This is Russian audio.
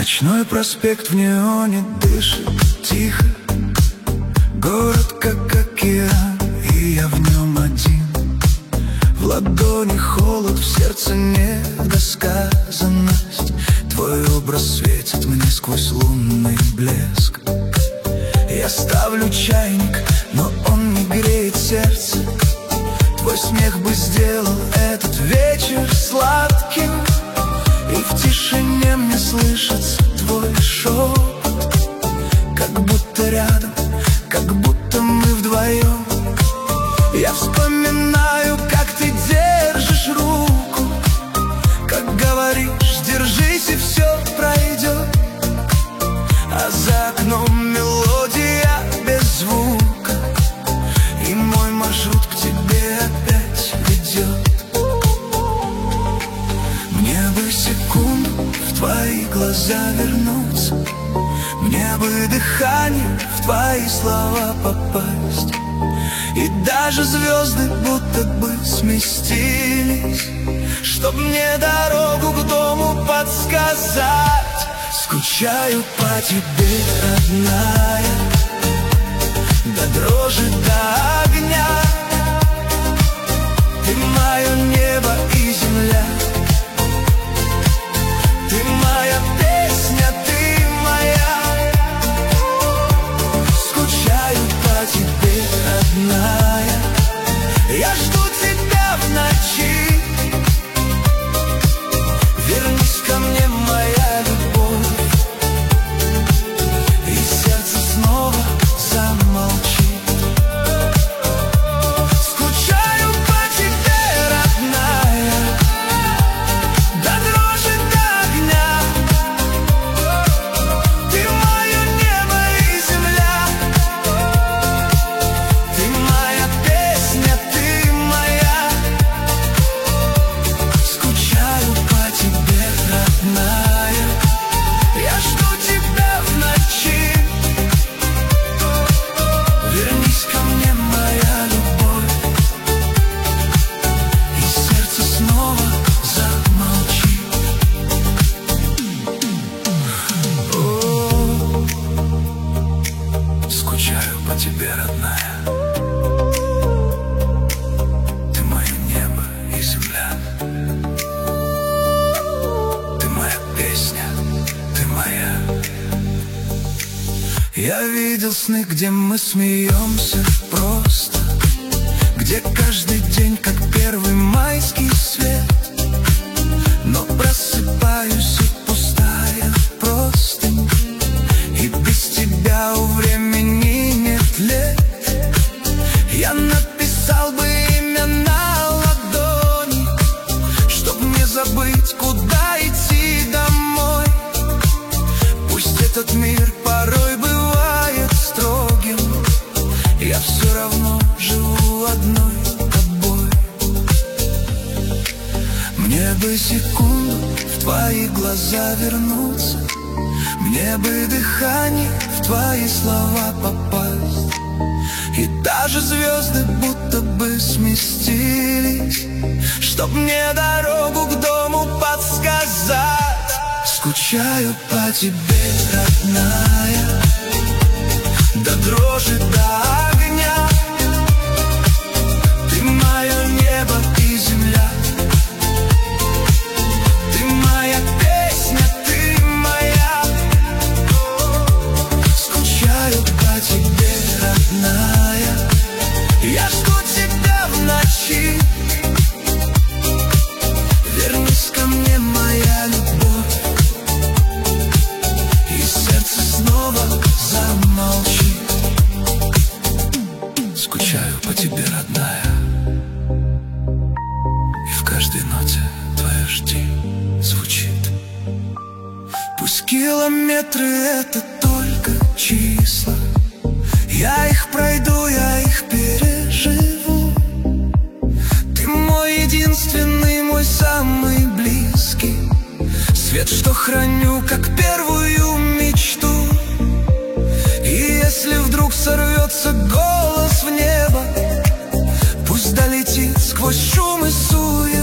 Ночной проспект в неоне дышит тихо. Город как океан, и я в нем один. В ладони холод, в сердце недосказанность. Твой образ светит мне сквозь лунный блеск. Я ставлю чайник, но он не греет сердце. Твой смех бы сделал этот вечер сладким. И в тишине мне слышится твой шепот, как будто рядом, как будто мы вдвоем. Я вспоминаю, как ты держишь руку, как говоришь, держись и все пройдет. А за окном мелодия без звука, и мой маршрут к тебе опять ведет. Мне бы секунду в твои глаза вернуться, мне бы дыхание в твои слова попасть. И даже звезды будто бы сместились, чтоб мне дорогу к дому подсказать. Скучаю по тебе, родная, до дрожи, до огня. Ты мое небо и земля, ты моя песня, ты моя. Скучаю по тебе, родная, я жду тебя в ночи. Вернись ко мне, моя любовь, и сердце снова замолчит. Скучаю по тебе, родная, до дрожи, до огня. Ты мое небо и земля, ты моя песня, ты моя. Скучаю по тебе, родная, я жду тебя в ночи. Вернись ко мне, моя любовь, и сердце снова замолчит. О, скучаю по тебе, родная, ты мое небо и земля, ты моя песня, ты моя. Я видел сны, где мы смеемся просто, где каждый день как первый майский свет. Но просыпаюсь и пустая простынь, и без тебя у времени нет лет. Я написал бы имя на ладони, чтоб не забыть, куда идти домой. Пусть этот мир порой бывает строгим, я все равно живу одной тобой. Мне бы секунду в твои глаза вернуться, мне бы дыхание в твои слова попасть. И даже звезды будто бы сместились, чтоб мне дорогу к дому подсказать. Скучаю по тебе, родная, до дрожи, до огня. Ты мое небо и земля, ты моя песня, ты моя. Скучаю по тебе, родная, я жду тебя в ночи. Вернись ко мне, моя любовь, и сердце снова замолчит. Скучаю по тебе, родная, и в каждой ноте твоя «жди» звучит. Пусть километры — это только числа, я их пройду, я их переживу. Ты мой единственный, мой самый близкий свет, что храню как первую мечту. И если вдруг сорвется голос в небо, пусть долетит сквозь шум и суету.